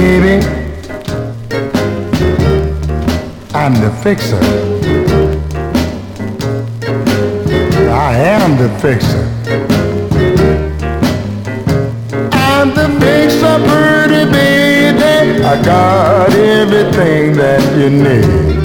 baby, I'm the fixer. I am the fixer. I'm the fixer, pretty baby. I got everything that you need.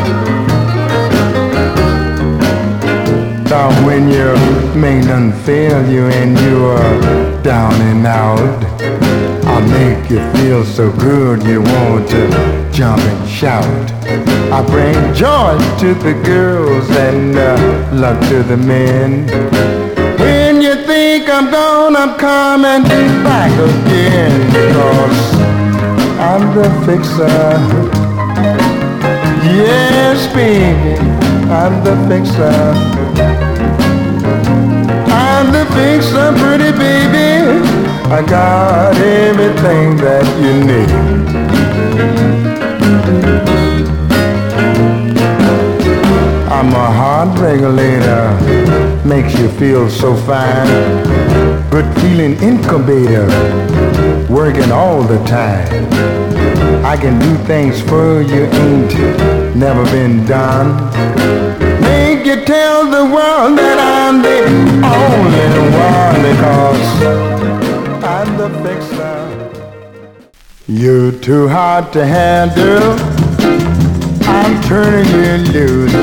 Now when your main done fail you and you are down and out, I'll make you feel so good you want to jump and shout. I bring joy to the girls and luck to the men. When you think I'm gone, I'm coming back again, because I'm the fixer. Yes, baby, I'm the fixer. I'm the fixer, pretty baby. I got everything that you need. I'm a heart regulator, makes you feel so fine. Good feeling incubator, working all the time. I can do things for you ain't never been done. Make you tell the world that I'm the only one, because I'm the fixer. You're too hard to handle, I'm turning you loose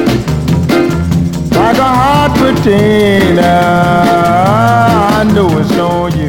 like a hot potato. I know it's no use.